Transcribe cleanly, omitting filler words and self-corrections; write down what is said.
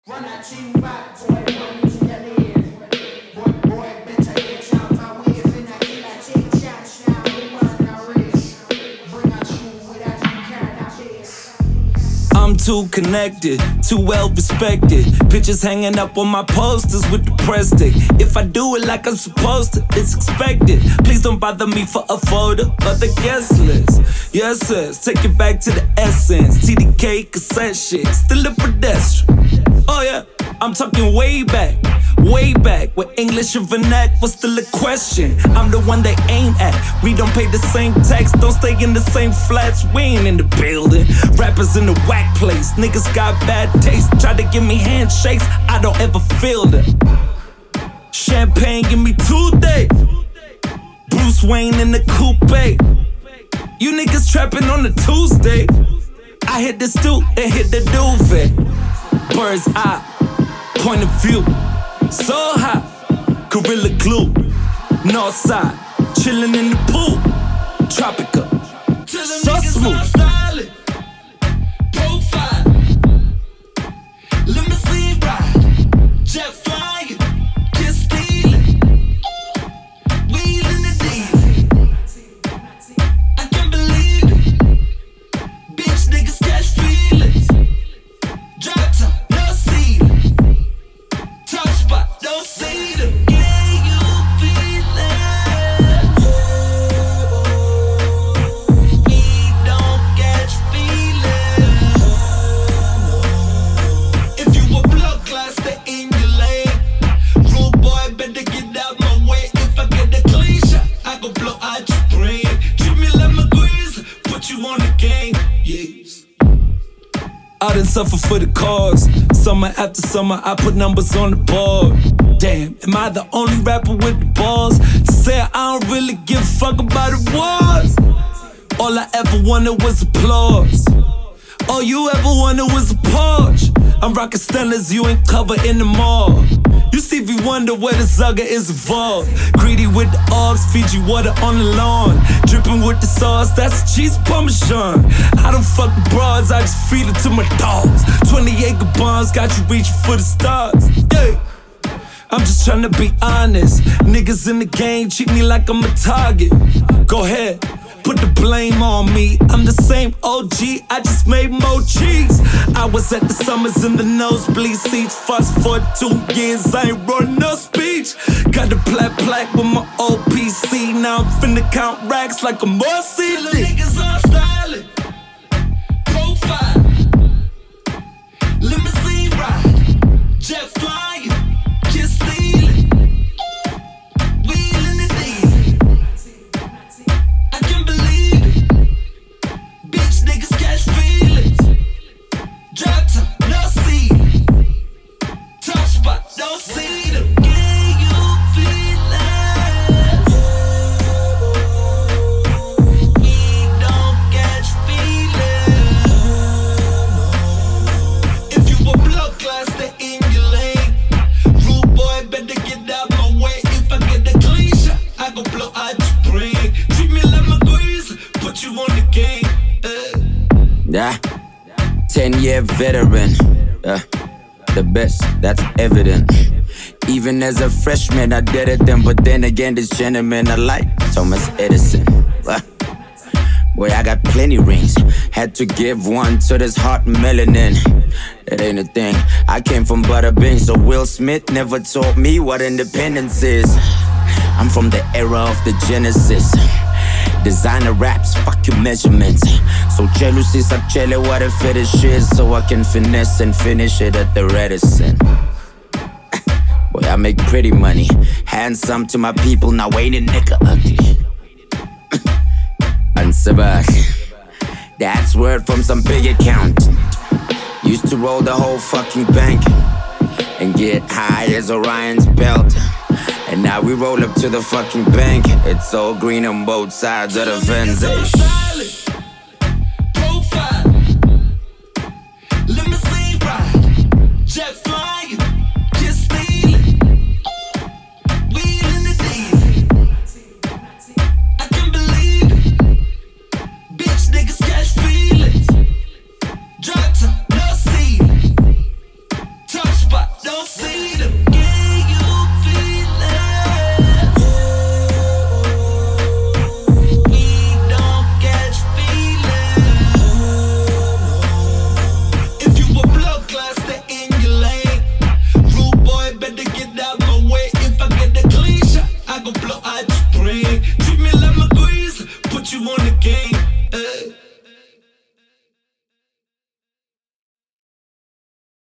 Run that team back, boy, run into your lead. Boy, better get out my way. Finna kill a take chance now. Run a race. Bring a tune without you carry that bass. I'm too connected, too well respected. Pictures hanging up on my posters with the press stick. If I do it like I'm supposed to, it's expected. Please don't bother me for a photo or the guest list. Yes, sir, take it back to the essence. TDK cassette shit, still a pedestrian. Oh yeah, I'm talking way back, where English and vernac was still a question. I'm the one they aim at. We don't pay the same tax, don't stay in the same flats. We ain't in the building. Rappers in the whack place, niggas got bad taste. Try to give me handshakes, I don't ever feel them. Champagne, give me 2 days. Bruce Wayne in the coupe. You niggas trapping on a Tuesday. I hit the stoop and hit the duvet. Bird's eye, point of view, so high, Gorilla Glue, north side, chillin' in the pool, tropical, so smooth. Profile, limousine ride, jet flying, kiss stealing, wheeling the deal. I can't believe it, bitch niggas catch feelings. Drop top, no ceiling. Top spot, don't see them. Yeah, you feel it. We don't catch feelings. If you a blood class, stay in your lane. Rude boy, better get out my way. If I get the clean shot, I go blow out your brain. Treat me like my grease, put you on the game. Yes. I done suffer for the cause. Summer after summer, I put numbers on the board. Damn, am I the only rapper with the balls to say I don't really give a fuck about awards? All I ever wanted was applause. All you ever wanted was a Porsche. I'm rockin' Stellas, you ain't covered in the mall. You Stevie Wonder where the Zugger is involved. Greedy with the Augs, Fiji water on the lawn. Drippin' with the sauce, that's a cheese parmesan. I don't fuck the broads, I just feed it to my dogs. 20-acre bonds got you reaching for the stars. Yeah. I'm just tryna be honest. Niggas in the game treat me like I'm a target. Go ahead, put the blame on me. I'm the same OG, I just made more cheese. I was at the summers in the nosebleed seats. Fast for 2 years, I ain't wrote no speech. Got the plaque with my old PC. Now I'm finna count racks like a more CD. Little niggas on styling. Profile. Limousine ride. Jet flying. Kiss stealing. Wheeling the deal. I can't believe it. Bitch niggas catch feelings. Drop top, no ceiling. Top spot, don't see them. Yeah, you feel it. We don't catch feelings. If you a blood class, stay in your lane. Rude boy, better get out my way. If I get the clean shot, I go blow out your brain. Treat me like my grease, put you on the game. Yeah, 10-year veteran. The best, that's evident. Even as a freshman, I did it then. But then again, this gentleman, I like Thomas Edison. Boy, I got plenty rings. Had to give one to this hot melanin. It ain't a thing. I came from Butter Bing, so Will Smith never taught me what independence is. I'm from the era of the Genesis. Designer raps, fuck your measurements. So jealousy, actually what a fetish is. So I can finesse and finish it at the reticent. Boy, I make pretty money. Handsome to my people, now ain't a nigga ugly. Answer back. That's word from some big accountant. Used to roll the whole fucking bank and get high as Orion's belt. And now we roll up to the fucking bank. It's all green on both sides of the fence. Profile. Limousine ride. Jet flying. Kiss stealing. Wheeling the deal. I can't believe it. Bitch niggas catch feelings. Drop top, no ceiling. Top see.